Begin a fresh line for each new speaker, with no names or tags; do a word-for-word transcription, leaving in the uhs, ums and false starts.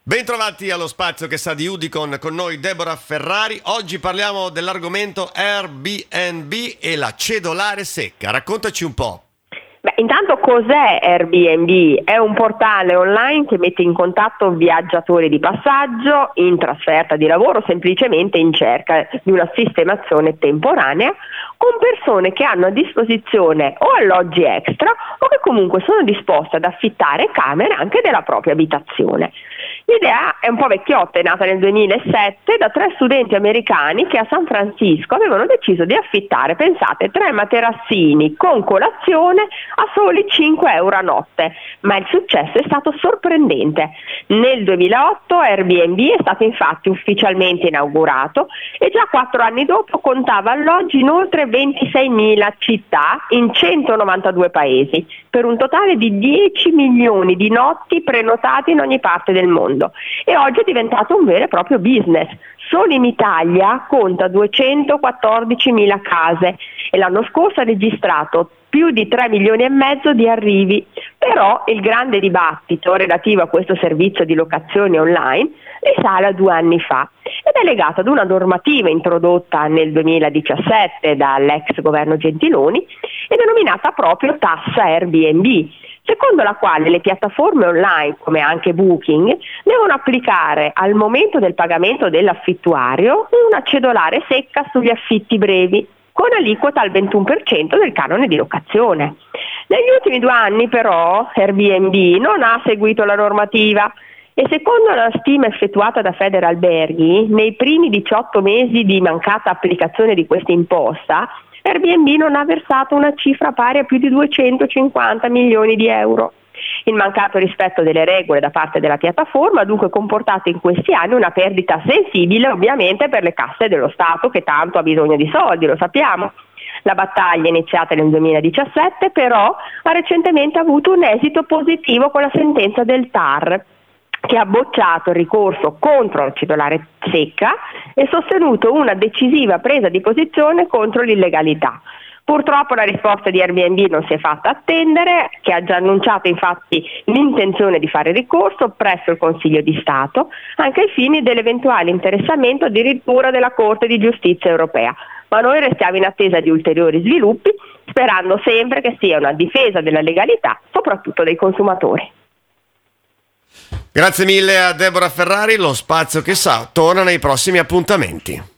Bentrovati allo Spazio che sa di Udicon, con noi Deborah Ferrari. Oggi parliamo dell'argomento Airbnb e la cedolare secca. Raccontaci un po'.
Beh, intanto cos'è Airbnb? È un portale online che mette in contatto viaggiatori di passaggio, in trasferta di lavoro, semplicemente in cerca di una sistemazione temporanea, con persone che hanno a disposizione o alloggi extra o che comunque sono disposte ad affittare camere anche della propria abitazione. L'idea è un po' vecchiotta, è nata nel duemilasette da tre studenti americani che a San Francisco avevano deciso di affittare, pensate, tre materassini con colazione a soli cinque euro a notte, ma il successo è stato sorprendente. Nel duemilaotto Airbnb è stato infatti ufficialmente inaugurato e già quattro anni dopo contava alloggi in oltre ventiseimila città in centonovantadue paesi, per un totale di dieci milioni di notti prenotate in ogni parte del mondo. E oggi è diventato un vero e proprio business. Solo in Italia conta duecentoquattordicimila case e l'anno scorso ha registrato più di tre milioni e mezzo di arrivi. Però il grande dibattito relativo a questo servizio di locazione online risale a due anni fa ed è legato ad una normativa introdotta nel duemiladiciassette dall'ex governo Gentiloni e denominata proprio tassa Airbnb, secondo la quale le piattaforme online, come anche Booking, devono applicare al momento del pagamento dell'affittuario una cedolare secca sugli affitti brevi, con aliquota al ventuno per cento del canone di locazione. Negli ultimi due anni però Airbnb non ha seguito la normativa e secondo la stima effettuata da Federalberghi, nei primi diciotto mesi di mancata applicazione di questa imposta, Airbnb non ha versato una cifra pari a più di duecentocinquanta milioni di euro. Il mancato rispetto delle regole da parte della piattaforma ha dunque comportato in questi anni una perdita sensibile ovviamente per le casse dello Stato, che tanto ha bisogno di soldi, lo sappiamo. La battaglia iniziata nel duemiladiciassette però ha recentemente avuto un esito positivo con la sentenza del T A R, che ha bocciato il ricorso contro la cedolare secca e sostenuto una decisiva presa di posizione contro l'illegalità. Purtroppo la risposta di Airbnb non si è fatta attendere, che ha già annunciato infatti l'intenzione di fare ricorso presso il Consiglio di Stato, anche ai fini dell'eventuale interessamento addirittura della Corte di Giustizia europea. Ma noi restiamo in attesa di ulteriori sviluppi, sperando sempre che sia una difesa della legalità, soprattutto dei consumatori.
Grazie mille a Deborah Ferrari, lo Spazio che sa torna nei prossimi appuntamenti.